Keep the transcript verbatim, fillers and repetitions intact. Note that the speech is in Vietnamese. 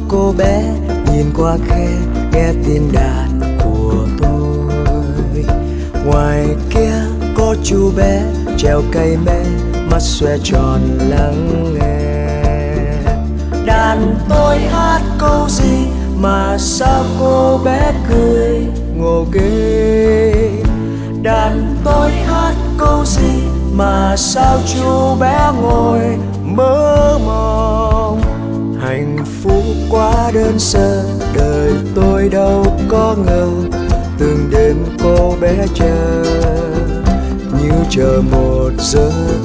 cô bé nhìn qua khe nghe tiếng đàn của tôi. Ngoài kia có chú bé treo cây mê, mắt xoe tròn lắng nghe. Đàn tôi hát câu gì mà sao cô bé cười ngô nghê? Đàn tôi hát câu gì mà sao chú bé ngồi mơ mộng? Hạnh phúc quá đơn sơ, đời tôi đâu có ngờ, từng đêm cô bé chờ như chờ một giấc